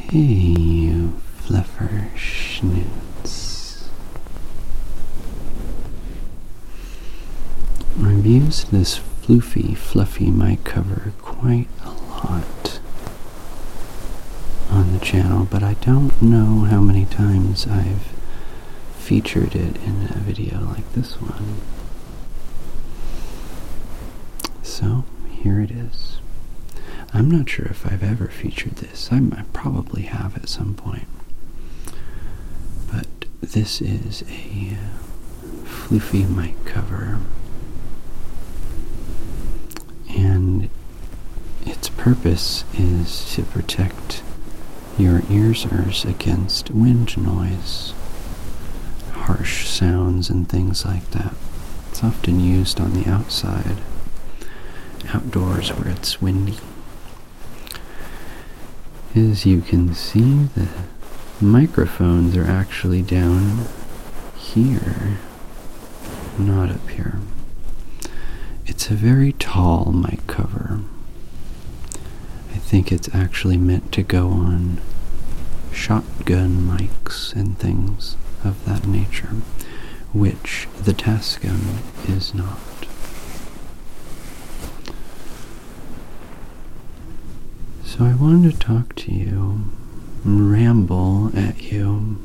Hey, you fluffer schnoots. I've used this fluffy mic cover quite a lot on the channel, but I don't know how many times I've featured it in a video like this one. So, here it is. I'm not sure if I've ever featured this. I probably have at some point. But this is a floofy mic cover. And its purpose is to protect your ears against wind noise, harsh sounds and things like that. It's often used on the outside, outdoors where it's windy. As you can see, the microphones are actually down here, not up here. It's a very tall mic cover. I think it's actually meant to go on shotgun mics and things of that nature, which the Tascam is not. So I wanted to talk to you, ramble at you,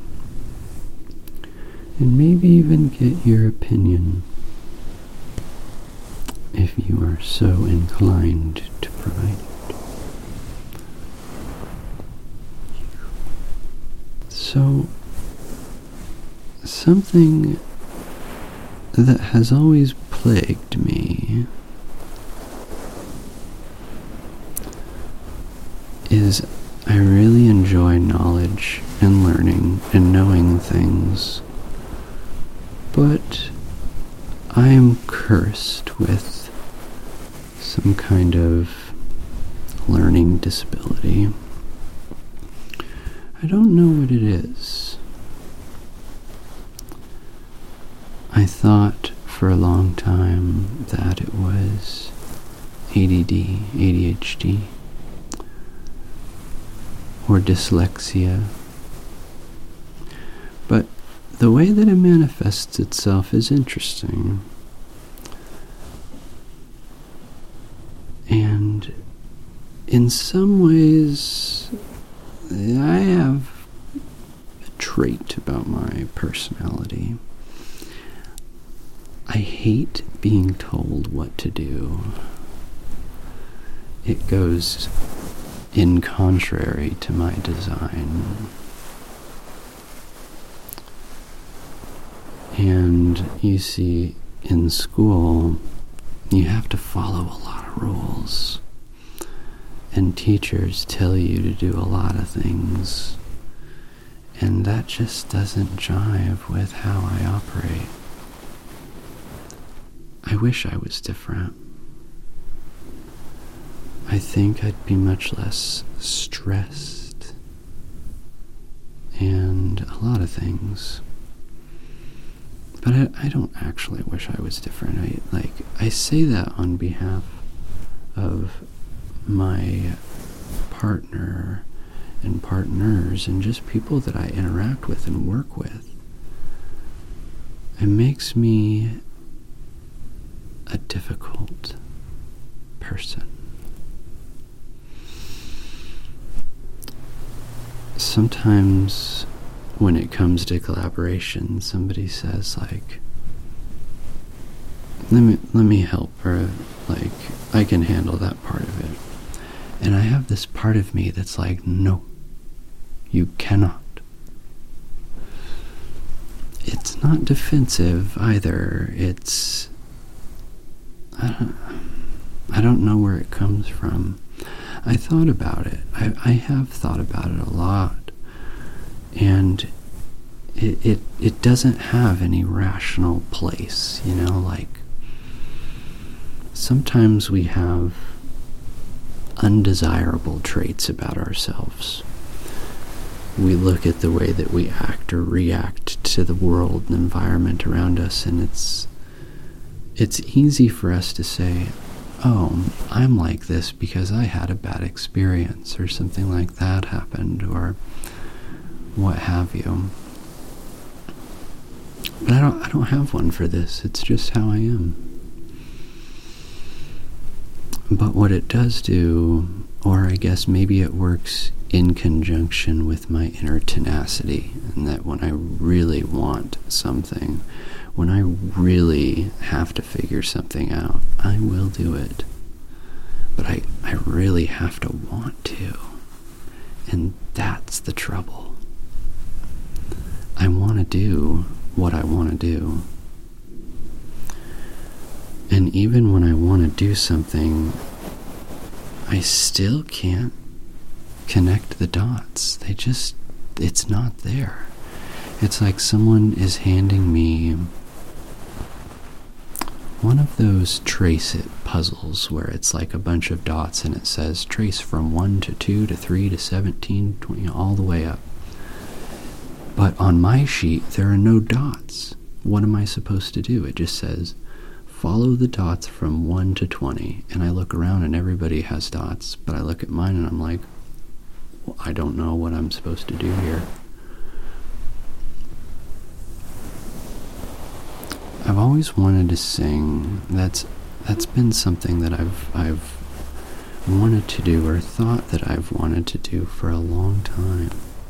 and maybe even get your opinion, if you are so inclined to provide it. So, something that has always plagued me is I really enjoy knowledge and learning and knowing things, but I am cursed with some kind of learning disability. I don't know what it is. I thought for a long time that it was ADD, ADHD, or dyslexia. But the way that it manifests itself is interesting. And in some ways, I have a trait about my personality. I hate being told what to do. It goes in contrary to my design. And you see, in school, you have to follow a lot of rules. And teachers tell you to do a lot of things. And that just doesn't jive with how I operate. I wish I was different. I think I'd be much less stressed and a lot of things. But I don't actually wish I was different. I say that on behalf of my partner and partners and just people that I interact with and work with. It makes me a difficult person. Sometimes when it comes to collaboration, somebody says let me help, or I can handle that part of it. And I have this part of me that's like, no, you cannot. It's not defensive either. It's, I don't know where it comes from. I thought about it. I have thought about it a lot. And it doesn't have any rational place, sometimes we have undesirable traits about ourselves. We look at the way that we act or react to the world and environment around us, and it's easy for us to say, oh, I'm like this because I had a bad experience or something like that happened, or what have you. But I don't have one for this. It's just how I am. But what it does do, or I guess maybe it works in conjunction with my inner tenacity, and that when I really want something, when I really have to figure something out, I will do it. But I really have to want to. And that's the trouble. I want to do what I want to do. And even when I want to do something, I still can't connect the dots. It's not there. It's like someone is handing me one of those trace it puzzles where it's like a bunch of dots and it says trace from 1 to 2 to 3 to 17, 20, all the way up. But on my sheet, there are no dots. What am I supposed to do? It just says, follow the dots from 1 to 20. And I look around and everybody has dots, but I look at mine and I'm like, well, I don't know what I'm supposed to do here. I've always wanted to sing. That's been something that I've wanted to do, or thought that I've wanted to do for a long time.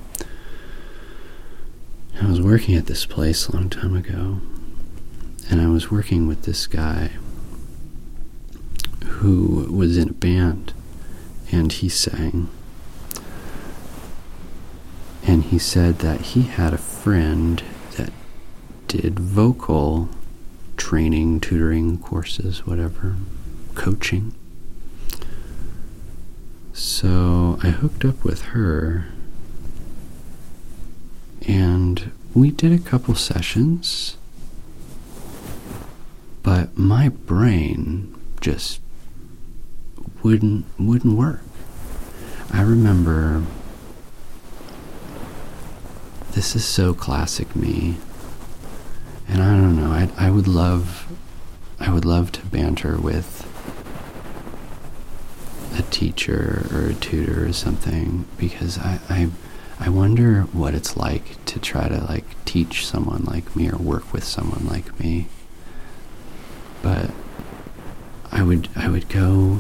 I was working at this place a long time ago, and I was working with this guy who was in a band, and he sang. And he said that he had a friend that did vocal training, tutoring courses, whatever, coaching. So I hooked up with her, and we did a couple sessions, but my brain just wouldn't work. I remember, this is so classic me, and I don't know, I would love to banter with a teacher or a tutor or something, because I wonder what it's like to try to like teach someone like me or work with someone like me. But I would go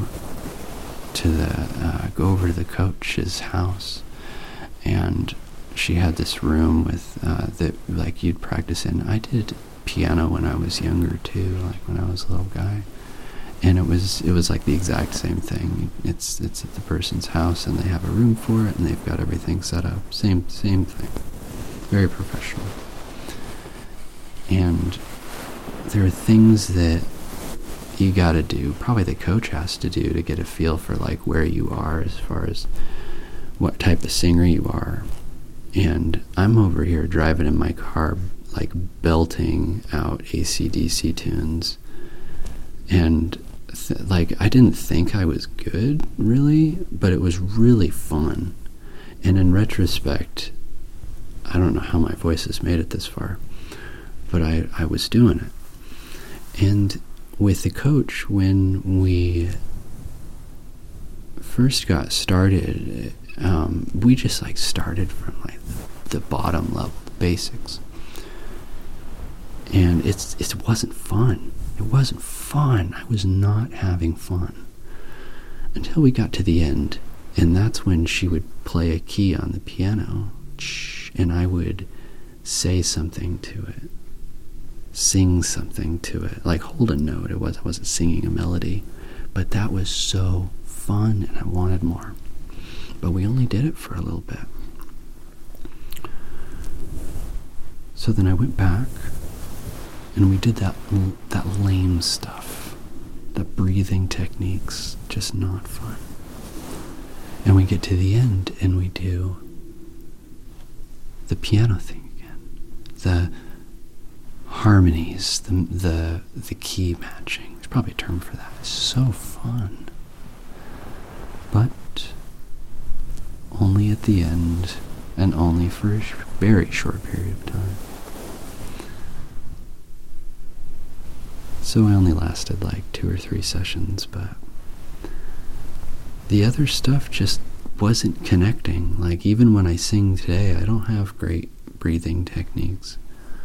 to go over to the coach's house, and she had this room with that like you'd practice in. I did piano when I was younger too, like when I was a little guy, and it was like the exact same thing. It's at the person's house, and they have a room for it, and they've got everything set up. Same thing, very professional. And there are things that you got to do, probably the coach has to do, to get a feel for like where you are as far as what type of singer you are. And I'm over here driving in my car, like belting out AC/DC tunes, and like I didn't think I was good, really, but it was really fun. And in retrospect, I don't know how my voice has made it this far, but I was doing it. And with the coach, when we first got started, we just like started from like the bottom level, the basics, and it wasn't fun. It wasn't fun. I was not having fun until we got to the end, and that's when she would play a key on the piano, and I would say something to it, sing something to it, like hold a note. I wasn't singing a melody, but that was so fun, and I wanted more. But we only did it for a little bit. So then I went back, and we did that lame stuff, the breathing techniques, just not fun. And we get to the end, and we do the piano thing again, the harmonies, the key matching. There's probably a term for that. It's so fun, but only at the end, and only for a very short period of time. So I only lasted like 2 or 3 sessions, but the other stuff just wasn't connecting. Like, even when I sing today, I don't have great breathing techniques.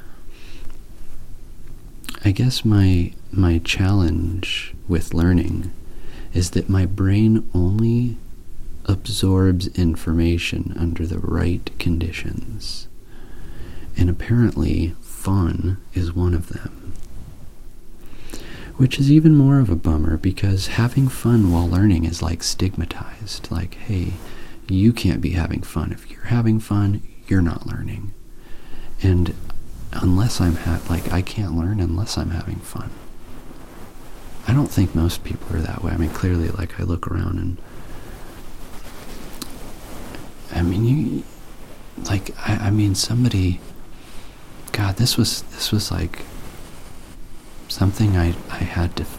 I guess my challenge with learning is that my brain only absorbs information under the right conditions. And apparently, fun is one of them. Which is even more of a bummer, because having fun while learning is like stigmatized. Like, hey, you can't be having fun. If you're having fun, you're not learning. And unless I can't learn unless I'm having fun. I don't think most people are that way. I mean, clearly, like, I look around and, I mean, somebody, God, this was like something I had to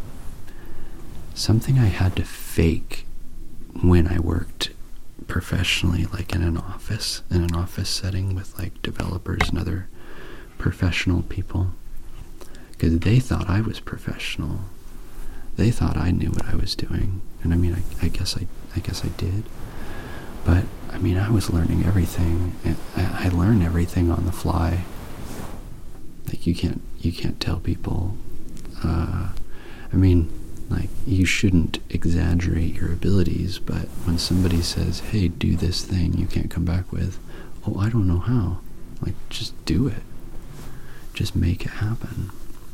fake when I worked professionally, like in an office setting with like developers and other professional people, because they thought I was professional. They thought I knew what I was doing, and I mean, I guess I did. But I mean, I was learning everything. I learn everything on the fly. Like, you can't tell people. I mean, like, you shouldn't exaggerate your abilities, but when somebody says, hey, do this thing you can't come back with, oh, I don't know how. Like, just do it. Just make it happen.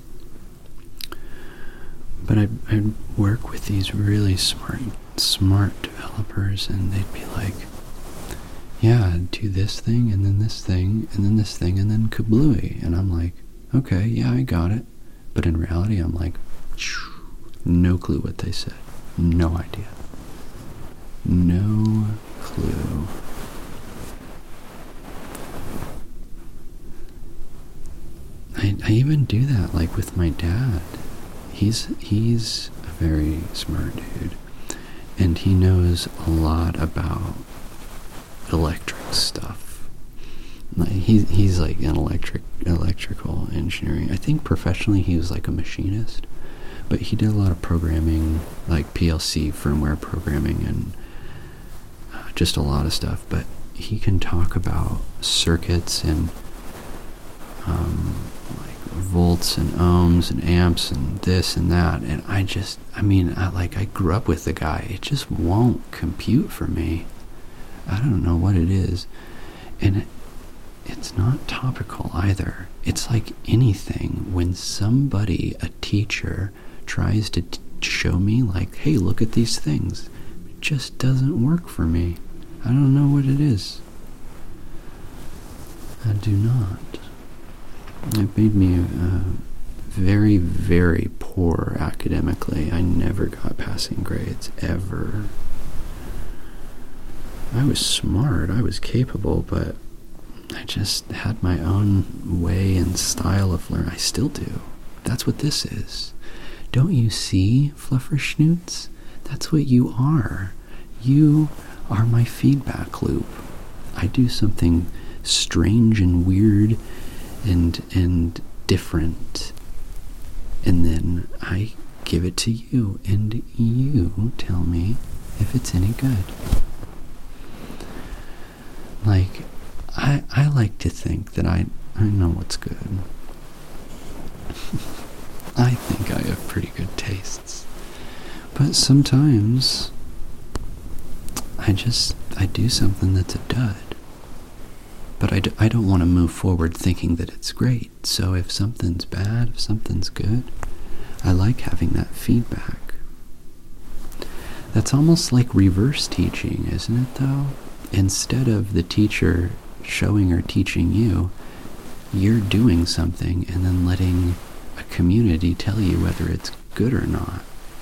But I'd work with these really smart developers, and they'd be like, yeah, do this thing, and then this thing, and then this thing, and then kablooey. And I'm like, okay, yeah, I got it. But in reality, I'm like, no clue what they said. No idea. No clue. I even do that, like, with my dad. He's a very smart dude, and he knows a lot about electric stuff. Like, he's like an electrical engineering. I think professionally he was like a machinist, but he did a lot of programming, like PLC firmware programming, and just a lot of stuff. But he can talk about circuits and like volts and ohms and amps and this and that, and I grew up with the guy. It just won't compute for me. I don't know what it is, and it's not topical either. It's like anything. When somebody, a teacher, tries to show me, like, hey, look at these things, it just doesn't work for me. I don't know what it is. I do not. It made me very, very poor academically. I never got passing grades, ever. I was smart, I was capable, but I just had my own way and style of learning. I still do. That's what this is. Don't you see, Flufferschnoots? That's what you are. You are my feedback loop. I do something strange and weird and different, and then I give it to you, and you tell me if it's any good. Like, I like to think that I know what's good. I think I have pretty good tastes. But sometimes I do something that's a dud. But I don't want to move forward thinking that it's great. So if something's bad, if something's good, I like having that feedback. That's almost like reverse teaching, isn't it, though? Instead of the teacher showing or teaching you, you're doing something and then letting a community tell you whether it's good or not.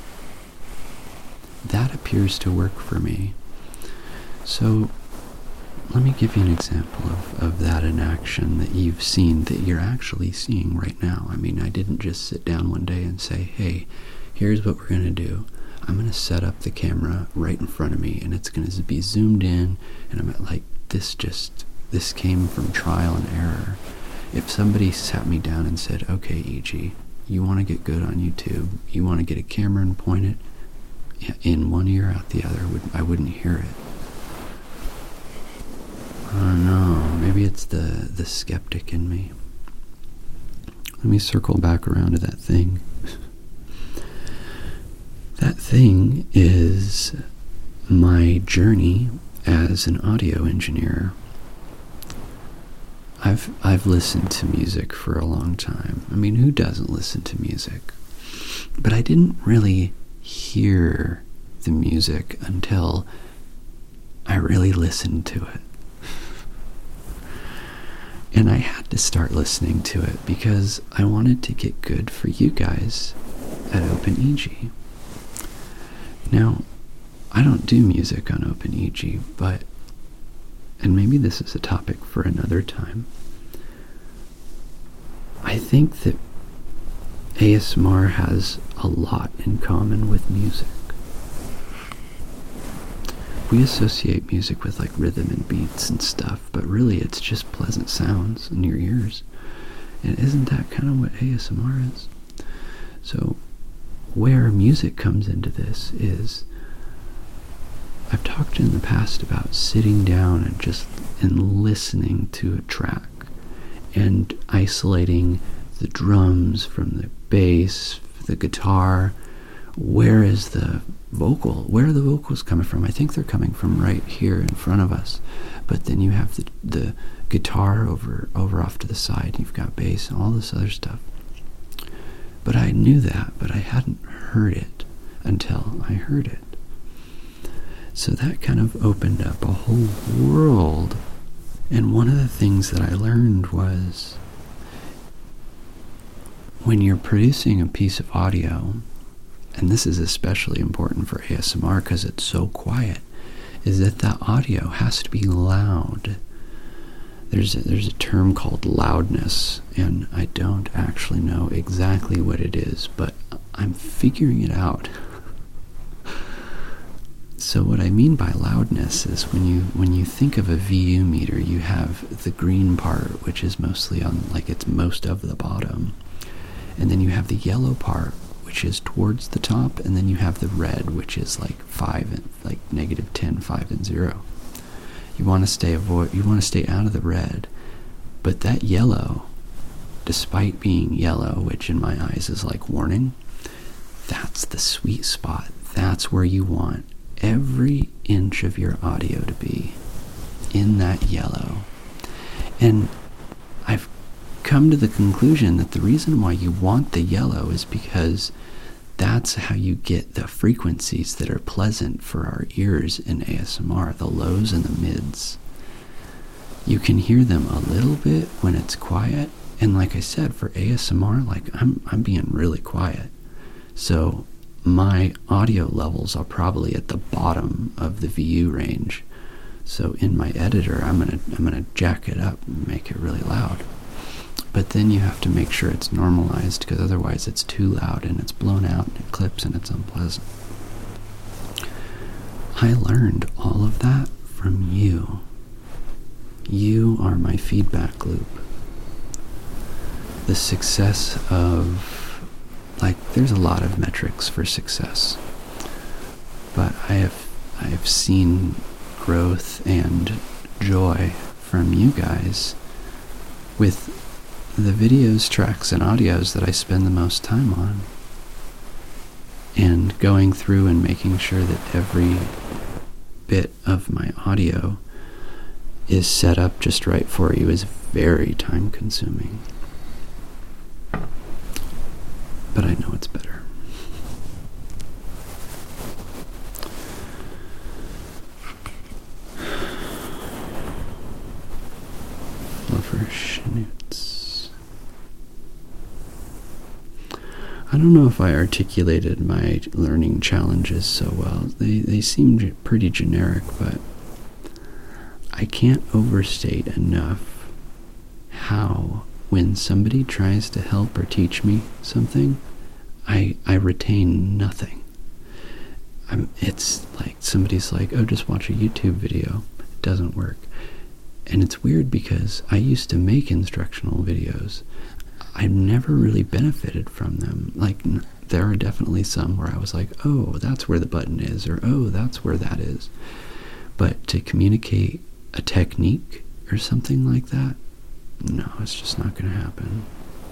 That appears to work for me. So let me give you an example of that in action that you've seen, that you're actually seeing right now. I mean, I didn't just sit down one day and say, hey, here's what we're going to do. I'm going to set up the camera right in front of me, and it's going to be zoomed in, and I'm like, this came from trial and error. If somebody sat me down and said, okay, E.G., you want to get good on YouTube, you want to get a camera and point it in one ear, out the other, I wouldn't hear it. don't know. Maybe it's the skeptic in me. Let me circle back around to that thing. That thing is my journey as an audio engineer. I've listened to music for a long time. I mean, who doesn't listen to music? But I didn't really hear the music until I really listened to it. And I had to start listening to it because I wanted to get good for you guys at OpenEG. Now, I don't do music on OpenEG, but, and maybe this is a topic for another time, I think that ASMR has a lot in common with music. We associate music with like rhythm and beats and stuff, but really it's just pleasant sounds in your ears. And isn't that kind of what ASMR is? So where music comes into this is, I've talked in the past about sitting down and listening to a track and isolating the drums from the bass, the guitar. Where is the vocal? Where are the vocals coming from? I think they're coming from right here in front of us. But then you have the guitar over off to the side. You've got bass and all this other stuff. But I knew that, but I hadn't heard it until I heard it. So that kind of opened up a whole world. And one of the things that I learned was, when you're producing a piece of audio, and this is especially important for ASMR because it's so quiet, is that the audio has to be loud. There's a term called loudness, and I don't actually know exactly what it is, but I'm figuring it out. So what I mean by loudness is when you think of a VU meter, you have the green part, which is mostly on, like, it's most of the bottom, and then you have the yellow part, which is towards the top, and then you have the red, which is like 5 and like -10, 5 and 0. You want to stay out of the red, but that yellow, despite being yellow, which in my eyes is like warning, that's the sweet spot. That's where you want every inch of your audio to be, in that yellow. And I've come to the conclusion that the reason why you want the yellow is because that's how you get the frequencies that are pleasant for our ears in ASMR, the lows and the mids. You can hear them a little bit when it's quiet, and like I said, for ASMR, like I'm being really quiet. So my audio levels are probably at the bottom of the VU range. So in my editor, I'm gonna jack it up and make it really loud. But then you have to make sure it's normalized, because otherwise it's too loud and it's blown out and it clips and it's unpleasant. I learned all of that from you. You are my feedback loop. The success of, like, there's a lot of metrics for success, but I have seen growth and joy from you guys with the videos, tracks, and audios that I spend the most time on. And going through and making sure that every bit of my audio is set up just right for you is very time consuming. But I know it's better. Fluffer Schnutz. I don't know if I articulated my learning challenges so well. They seemed pretty generic, but I can't overstate enough how, when somebody tries to help or teach me something, I retain nothing. It's like somebody's like, oh, just watch a YouTube video. It doesn't work. And it's weird because I used to make instructional videos. I've never really benefited from them. Like, there are definitely some where I was like, oh, that's where the button is, or oh, that's where that is. But to communicate a technique or something like that, no, it's just not going to happen.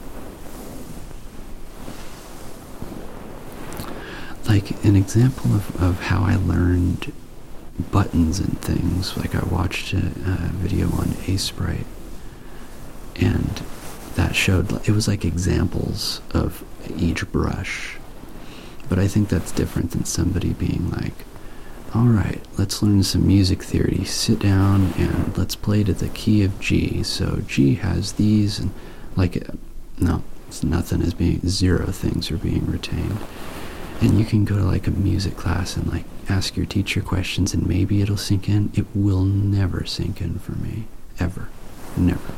Like an example of how I learned buttons and things, like I watched a video on Aseprite, and that showed, it was like examples of each brush. But I think that's different than somebody being like, alright, let's learn some music theory, sit down and let's play to the key of G, so G has these, and like, no, it's nothing is being, zero things are being retained. And you can go to like a music class and like ask your teacher questions and maybe it'll sink in. It will never sink in for me. Ever. Never.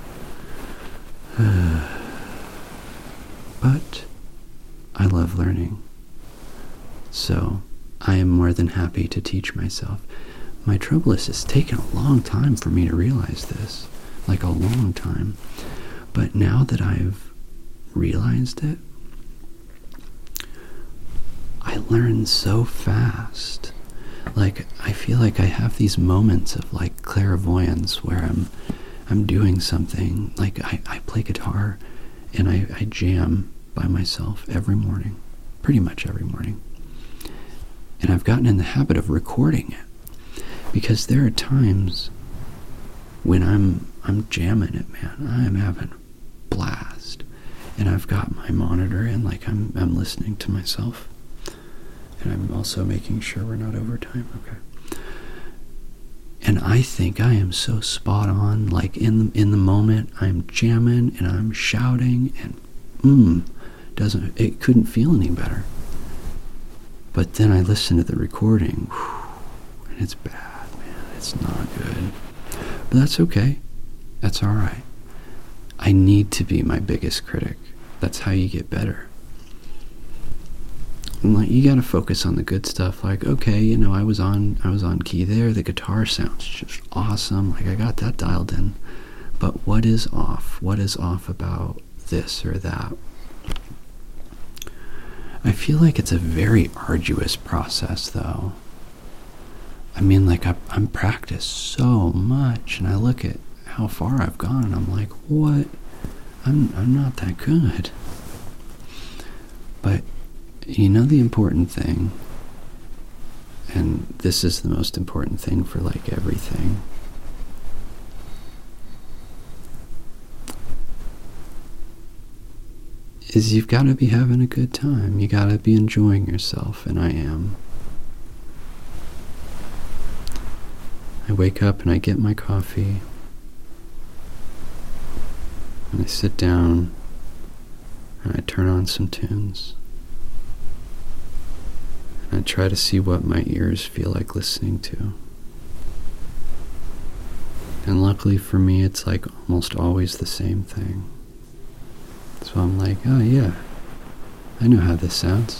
But I love learning. So I am more than happy to teach myself. My trouble is it's taken a long time for me to realize this. Like a long time. But now that I've realized it, I learn so fast. Like, I feel like I have these moments of like clairvoyance where I'm doing something. Like I play guitar and I jam by myself every morning. Pretty much every morning. And I've gotten in the habit of recording it. Because there are times when I'm jamming it, man. I'm having a blast. And I've got my monitor in, like I'm listening to myself. And I'm also making sure we're not over time. Okay. And I think I am so spot on. Like in the moment, I'm jamming and I'm shouting, and it couldn't feel any better. But then I listen to the recording, and it's bad, man. It's not good. But that's okay. That's all right. I need to be my biggest critic. That's how you get better. Like, you gotta focus on the good stuff. Like, okay, you know, I was on key there. The guitar sounds just awesome. Like, I got that dialed in. But what is off? What is off about this or that? I feel like it's a very arduous process, though. I mean, like, I'm practiced so much, and I look at how far I've gone, and I'm like, what? I'm not that good. But you know the important thing, and this is the most important thing for like everything, is you've got to be having a good time. You got to be enjoying yourself, and I am. I wake up and I get my coffee, and I sit down and I turn on some tunes. I try to see what my ears feel like listening to. And luckily for me, it's like almost always the same thing. So I'm like, oh yeah, I know how this sounds.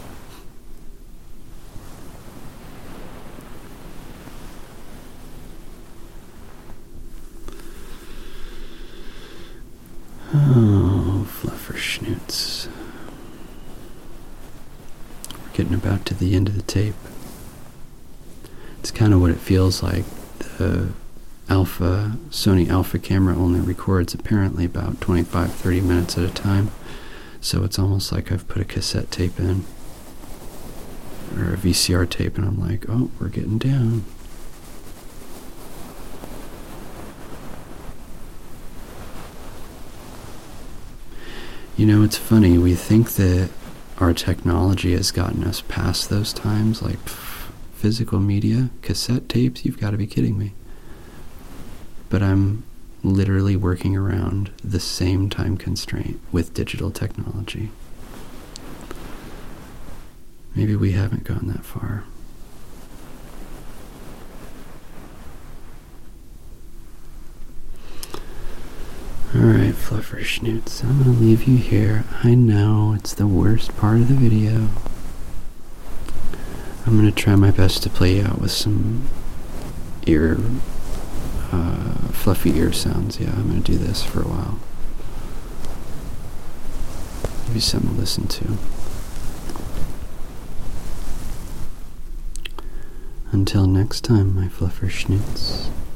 Oh, flufferschnoots. Getting about to the end of the tape. It's kind of what it feels like. The Sony Alpha camera only records apparently about 25-30 minutes at a time, so it's almost like I've put a cassette tape in, or a VCR tape, and I'm like, oh, we're getting down. You know, it's funny, we think that our technology has gotten us past those times, like physical media, cassette tapes, you've got to be kidding me. But I'm literally working around the same time constraint with digital technology. Maybe we haven't gone that far. Alright, flufferschnoots, I'm going to leave you here. I know, it's the worst part of the video. I'm going to try my best to play you out with some fluffy ear sounds. Yeah, I'm going to do this for a while. Maybe something to listen to. Until next time, my flufferschnoots.